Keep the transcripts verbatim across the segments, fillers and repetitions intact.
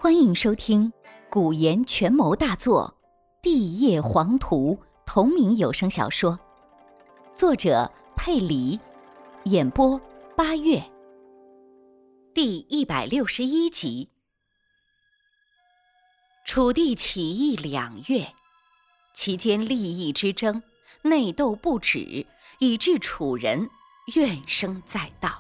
欢迎收听古言权谋大作《帝业黄图》同名有声小说，作者佩黎，演播八月，第一百六十一集。楚地起义两月，其间利益之争，内斗不止，以致楚人怨声载道。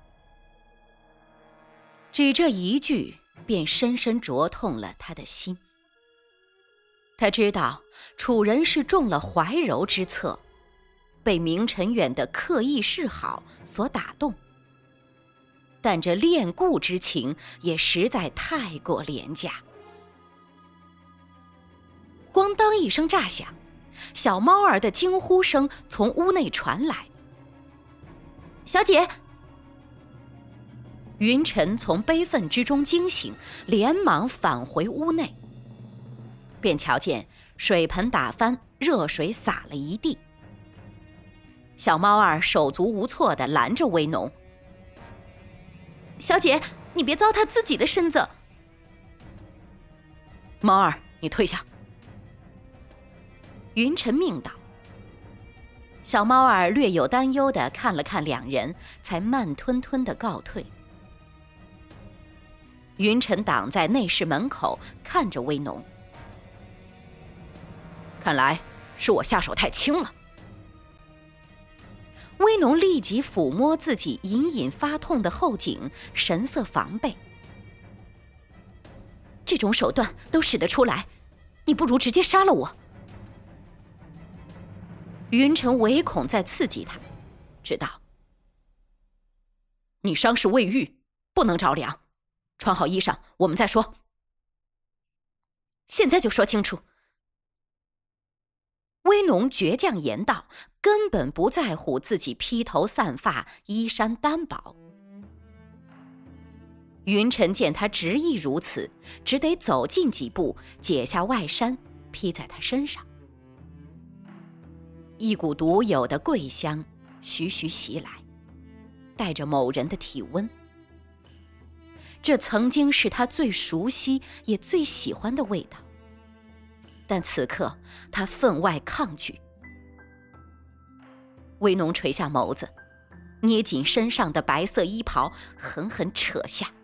只这一句便深深灼痛了他的心。他知道楚人是中了怀柔之策，被明臣远的刻意示好所打动，但这恋故之情也实在太过廉价。咣当一声炸响，小猫儿的惊呼声从屋内传来：“小姐！”云晨从悲愤之中惊醒，连忙返回屋内，便瞧见水盆打翻，热水洒了一地。小猫儿手足无措地拦着威农：“小姐，你别糟蹋自己的身子。”“猫儿，你退下。”云晨命道。小猫儿略有担忧地看了看两人，才慢吞吞地告退。云晨挡在内室门口，看着威农：“看来是我下手太轻了。”威农立即抚摸自己隐隐发痛的后颈，神色防备：“这种手段都使得出来，你不如直接杀了我。”云晨唯恐再刺激他，知道：“你伤势未愈，不能着凉。穿好衣裳，我们再说。”“现在就说清楚。”威农倔强言道，根本不在乎自己披头散发，衣衫单薄。云晨见他执意如此，只得走近几步，解下外衫披在他身上。一股独有的桂香徐徐袭来，带着某人的体温。这曾经是他最熟悉也最喜欢的味道，但此刻他分外抗拒。威农垂下眸子，捏紧身上的白色衣袍，狠狠扯下。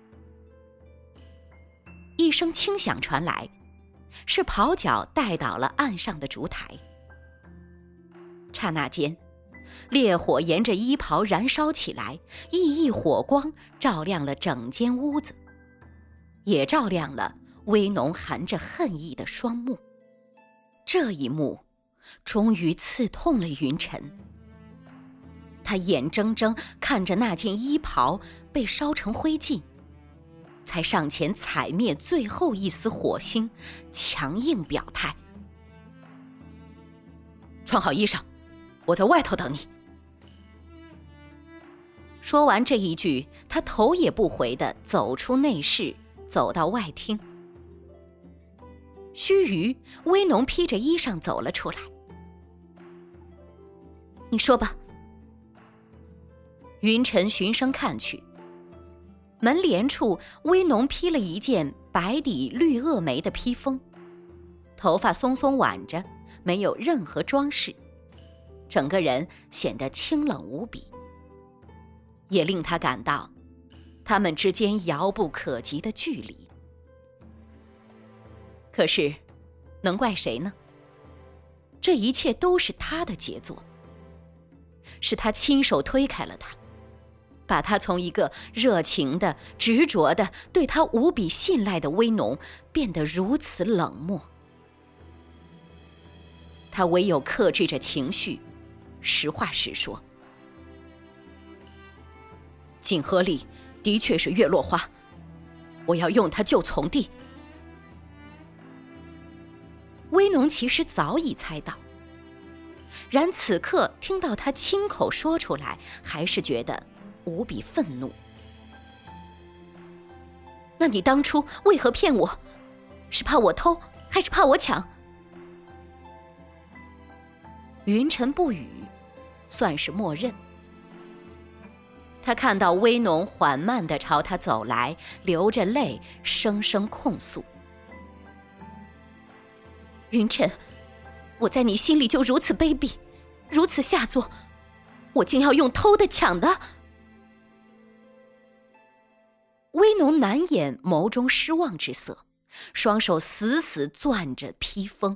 一声轻响传来，是刨脚带倒了岸上的烛台。刹那间，烈火沿着衣袍燃烧起来，熠熠火光照亮了整间屋子，也照亮了威农含着恨意的双目。这一幕终于刺痛了云晨，他眼睁睁看着那件衣袍被烧成灰烬，才上前踩灭最后一丝火星，强硬表态：“穿好衣裳，我在外头等你。”说完这一句，他头也不回地走出内室，走到外厅。须臾，威农披着衣裳走了出来。“你说吧。”云晨循声看去，门帘处威农披了一件白底绿萼眉的披风，头发松松挽着，没有任何装饰，整个人显得清冷无比，也令他感到他们之间遥不可及的距离。可是能怪谁呢？这一切都是他的杰作，是他亲手推开了他，把他从一个热情的、执着的、对他无比信赖的威农变得如此冷漠。他唯有克制着情绪，实话实说：“锦盒里的确是月落花，我要用它救从弟。”威农其实早已猜到，然此刻听到他亲口说出来，还是觉得无比愤怒。“那你当初为何骗我？是怕我偷，还是怕我抢？”云晨不语，算是默认。 他看到威农缓慢地朝他走来，流着泪，声声控诉：云晨，我在你心里就如此卑鄙，如此下作，我竟要用偷的抢的。威农难掩眸中失望之色，双手死死攥着披风。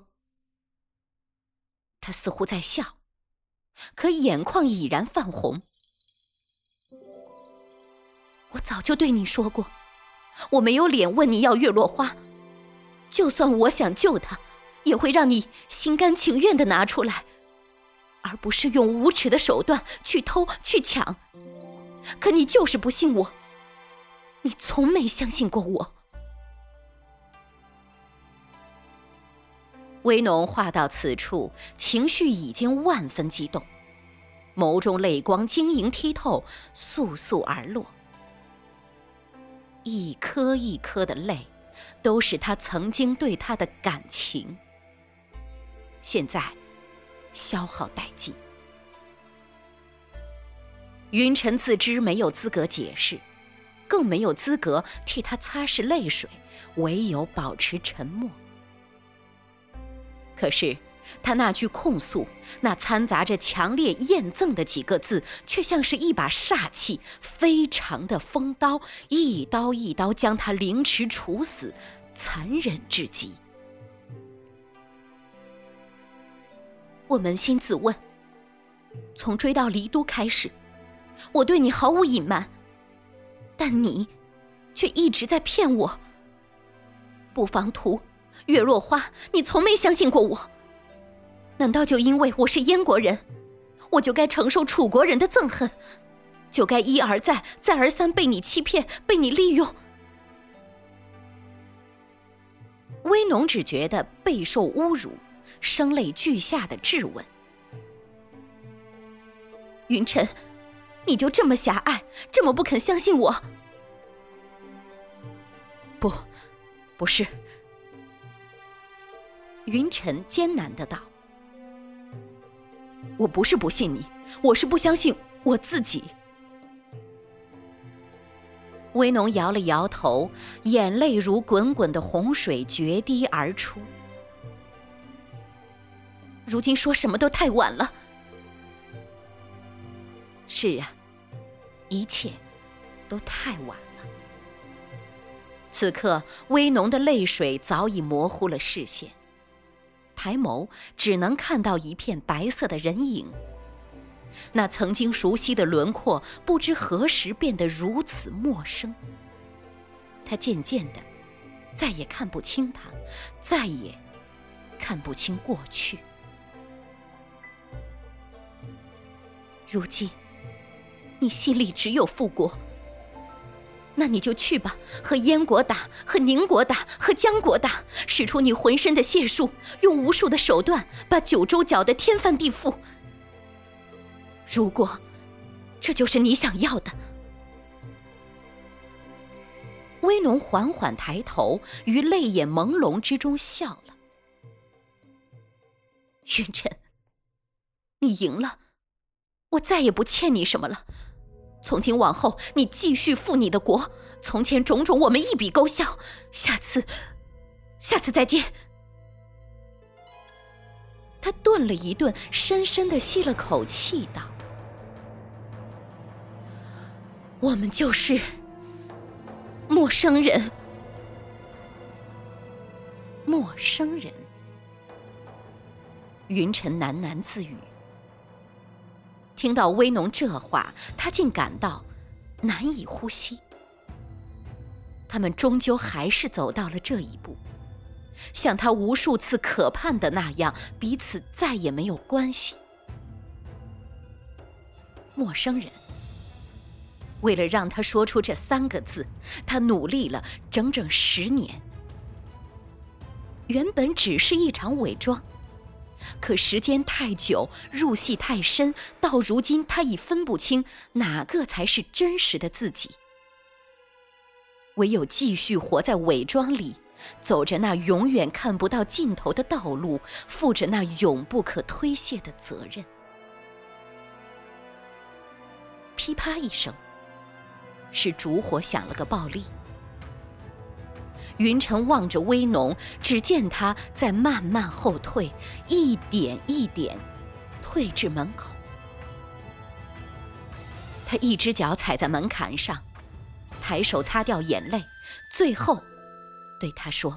他似乎在笑，可眼眶已然泛红。我早就对你说过，我没有脸问你要月落花，就算我想救他，也会让你心甘情愿地拿出来，而不是用无耻的手段去偷去抢。可你就是不信我，你从没相信过我。威农话到此处，情绪已经万分激动，眸中泪光晶莹剔透，簌簌而落。一颗一颗的泪，都是他曾经对他的感情，现在消耗殆尽。云晨自知没有资格解释，更没有资格替他擦拭泪水，唯有保持沉默。可是他那句控诉，那掺杂着强烈厌憎的几个字，却像是一把煞气，非常的锋刀，一刀一刀将他凌迟处死，残忍至极。我扪心自问，从追到离都开始，我对你毫无隐瞒，但你却一直在骗我。不妨图、月落花，你从没相信过我。难道就因为我是燕国人，我就该承受楚国人的憎恨，就该一而再再而三被你欺骗，被你利用？威农只觉得备受侮辱，声泪俱下的质问：云晨，你就这么狭隘，这么不肯相信我？不，不是。云晨艰难的道：我不是不信你，我是不相信我自己。威农摇了摇头，眼泪如滚滚的洪水决堤而出。如今说什么都太晚了。是啊，一切都太晚了。此刻威农的泪水早已模糊了视线，抬眸只能看到一片白色的人影。那曾经熟悉的轮廓，不知何时变得如此陌生。他渐渐的再也看不清他，再也看不清过去。如今你心里只有复国，那你就去吧，和燕国打，和宁国打，和姜国打，使出你浑身的解数，用无数的手段把九州搅得天翻地覆。如果这就是你想要的。威农缓缓抬头，于泪眼朦胧之中笑了。云晨，你赢了，我再也不欠你什么了。从今往后，你继续复你的国，从前种种我们一笔勾销。下次，下次再见。他顿了一顿，深深地吸了口气，道：我们就是陌生人。陌生人。云晨喃喃自语。听到威农这话，他竟感到难以呼吸。他们终究还是走到了这一步，像他无数次渴盼的那样，彼此再也没有关系。陌生人。为了让他说出这三个字，他努力了整整十年。原本只是一场伪装，可时间太久，入戏太深，到如今他已分不清哪个才是真实的自己。唯有继续活在伪装里，走着那永远看不到尽头的道路，负着那永不可推卸的责任。噼啪一声， 是烛火响了个爆裂。云晨望着威农，只见他在慢慢后退，一点一点退至门口。他一只脚踩在门槛上，抬手擦掉眼泪，最后对他说：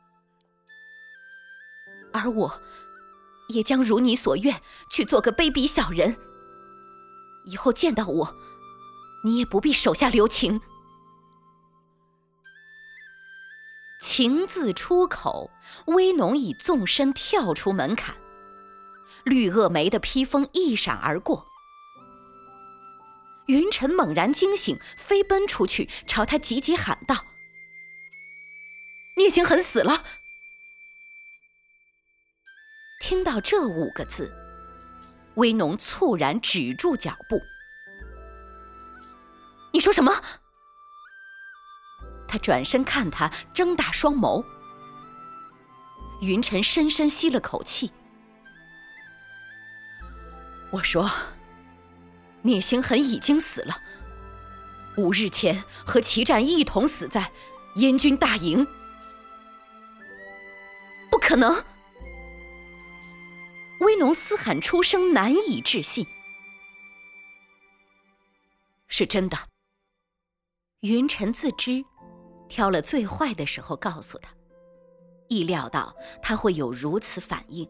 而我也将如你所愿去做个卑鄙小人，以后见到我，你也不必手下留情。情字出口，威农已纵身跳出门槛，绿萼眉的披风一闪而过。云晨猛然惊醒，飞奔出去，朝他急急喊道：聂星痕死了！听到这五个字，威农猝然止住脚步。你说什么？他转身看他，睁大双眸。云晨深深吸了口气。我说，聂星痕已经死了，五日前和齐战一同死在燕军大营。不可能！威农嘶喊出声，难以置信。是真的。云晨自知挑了最坏的时候告诉他，意料到他会有如此反应。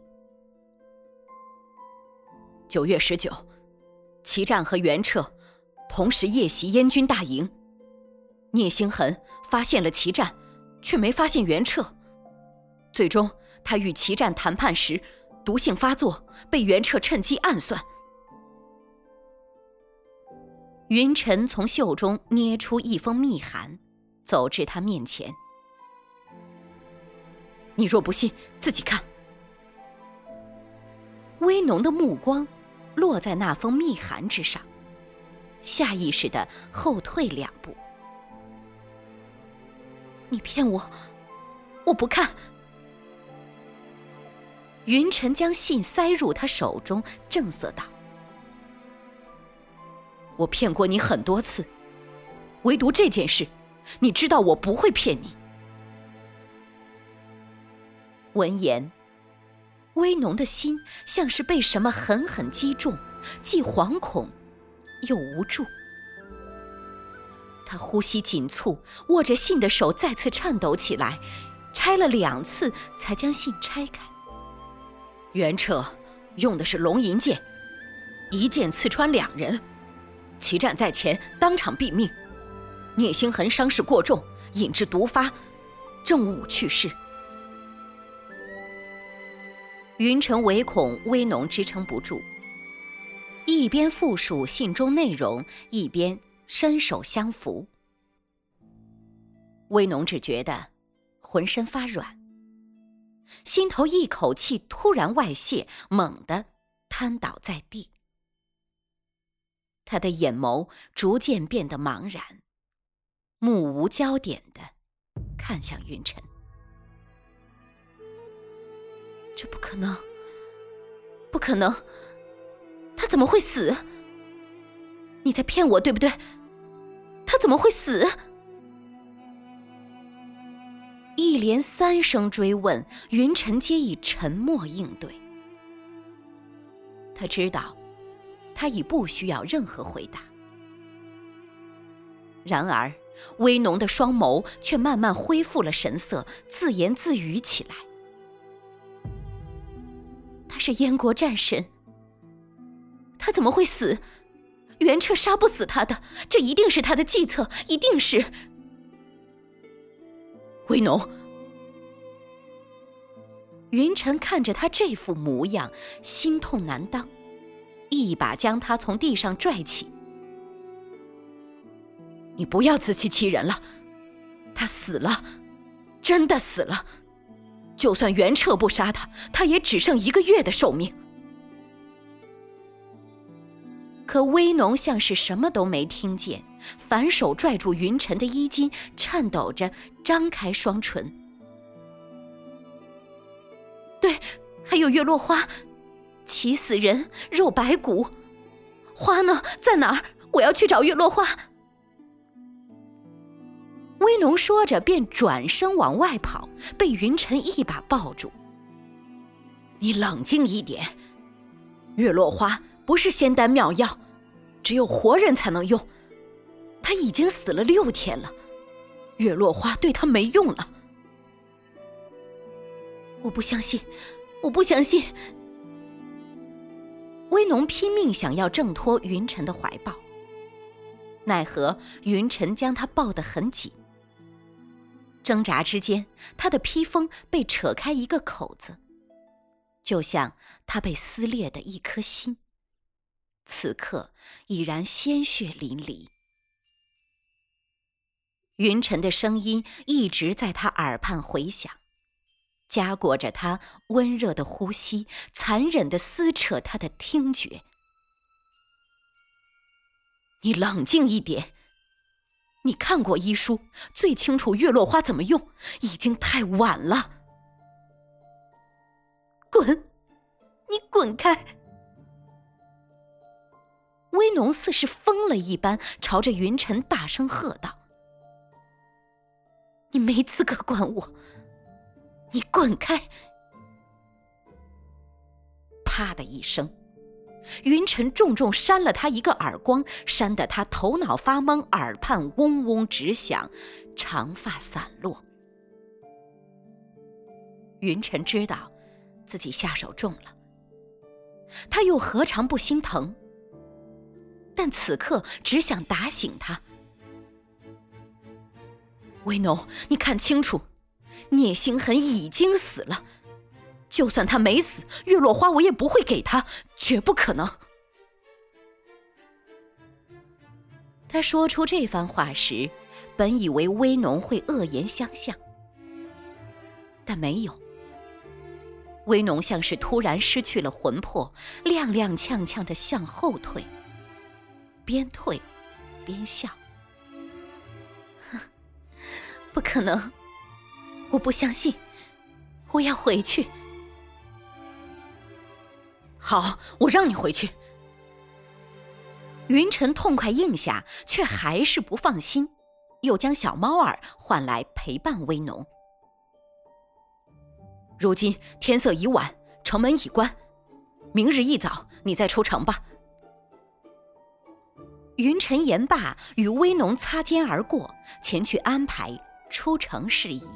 九月十九，齐战和袁彻同时夜袭燕军大营，聂星痕发现了齐战，却没发现袁彻。最终他与齐战谈判时毒性发作，被袁彻趁机暗算。云晨从袖中捏出一封密函，走至他面前。你若不信，自己看。威农的目光落在那封密函之上，下意识地后退两步。你骗我，我不看。云晨将信塞入他手中，正色道：我骗过你很多次，唯独这件事，你知道我不会骗你。闻言，威农的心像是被什么狠狠击中，既惶恐又无助。他呼吸紧促，握着信的手再次颤抖起来，拆了两次才将信拆开。袁彻用的是龙吟剑，一剑刺穿两人，齐战在前，当场毙命。聂星痕伤势过重，引致毒发，正午去世。云晨唯恐威农支撑不住，一边复述信中内容，一边伸手相扶。威农只觉得浑身发软，心头一口气突然外泄，猛地瘫倒在地。他的眼眸逐渐变得茫然，目无焦点地看向云晨。这不可能，不可能，他怎么会死？你在骗我，对不对？他怎么会死？一连三声追问，云晨皆以沉默应对。他知道他已不需要任何回答。然而威农的双眸却慢慢恢复了神色，自言自语起来。他是燕国战神，他怎么会死？袁彻杀不死他的，这一定是他的计策，一定是。威农，云晨看着他这副模样，心痛难当，一把将他从地上拽起。你不要自欺欺人了，他死了，真的死了。就算袁彻不杀他，他也只剩一个月的寿命。可威农像是什么都没听见，反手拽住云晨的衣襟，颤抖着张开双唇。对，还有月落花，气死人，肉白骨。花呢？在哪儿？我要去找月落花。 威农说着便转身往外跑，被云晨一把抱住。你冷静一点，月落花不是仙丹妙药，只有活人才能用，他已经死了六天了，月落花对他没用了。我不相信，我不相信。威农拼命想要挣脱云晨的怀抱，奈何云晨将他抱得很紧。挣扎之间，他的披风被扯开一个口子，就像他被撕裂的一颗心，此刻已然鲜血淋漓。云晨的声音一直在他耳畔回响，夹裹着他温热的呼吸，残忍地撕扯他的听觉。你冷静一点，你看过医书，最清楚月落花怎么用，已经太晚了。滚，你滚开！威农似是疯了一般，朝着云晨大声喝道：你没资格管我，你滚开！啪的一声，云晨重重扇了他一个耳光，扇得他头脑发懵，耳畔嗡嗡直响，长发散落。云晨知道自己下手重了，他又何尝不心疼？但此刻只想打醒他。威农，你看清楚，聂星痕已经死了，就算他没死，月落花我也不会给他，绝不可能。他说出这番话时，本以为威农会恶言相向，但没有。威农像是突然失去了魂魄，踉踉跄跄地向后退，边退边笑。不可能，我不相信，我要回去。好，我让你回去。云晨痛快应下，却还是不放心，又将小猫儿唤来陪伴威农。如今天色已晚，城门已关，明日一早你再出城吧。云晨言罢，与威农擦肩而过，前去安排出城事宜。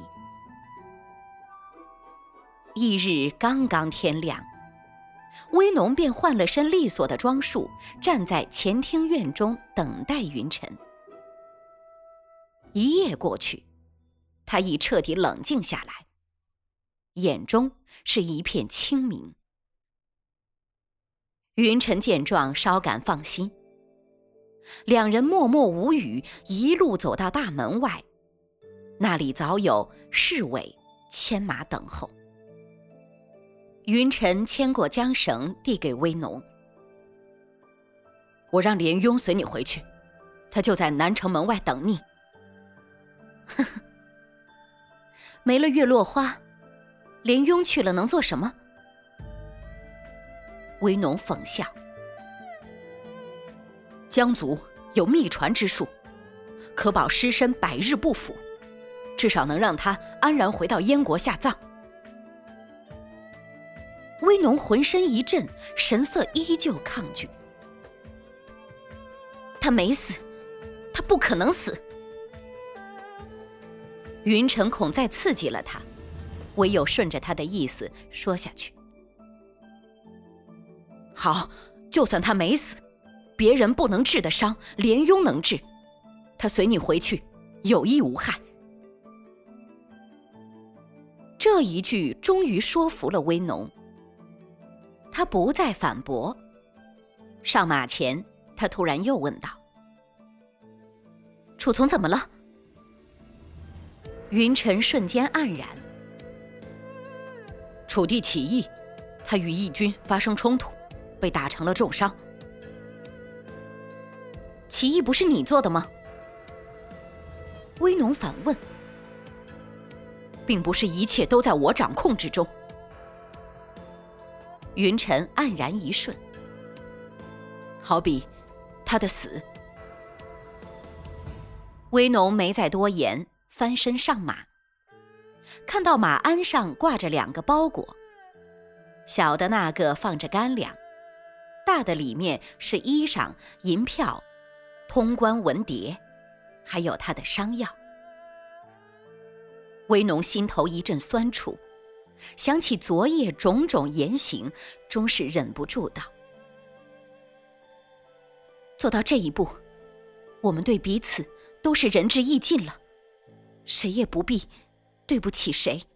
翌日刚刚天亮，威农便换了身利索的装束，站在前厅院中等待云晨。一夜过去，他已彻底冷静下来，眼中是一片清明。云晨见状稍感放心，两人默默无语，一路走到大门外，那里早有侍卫牵马等候。云晨牵过缰绳递给威农：我让连庸随你回去，他就在南城门外等你。呵呵，没了月落花，连庸去了能做什么？威农讽笑：江族有秘传之术，可保尸身百日不腐，至少能让他安然回到燕国下葬。威农浑身一震，神色依旧抗拒。他没死，他不可能死。云晨恐再刺激了他，唯有顺着他的意思说下去。好，就算他没死，别人不能治的伤，连庸能治，他随你回去，有益无害。这一句终于说服了威农，他不再反驳。上马前，他突然又问道：楚从怎么了？云晨瞬间黯然。楚地起义，他与义军发生冲突，被打成了重伤。起义不是你做的吗？威农反问。并不是一切都在我掌控之中。云晨黯然一瞬，好比他的死。威农没再多言， 翻身上马。看到马鞍上挂着两个包裹，小的那个放着干粮，大的里面是衣裳、银票、通关文牒，还有他的伤药。威农心头一阵酸楚，想起昨夜种种言行，终是忍不住道：做到这一步，我们对彼此都是仁至义尽了，谁也不必对不起谁。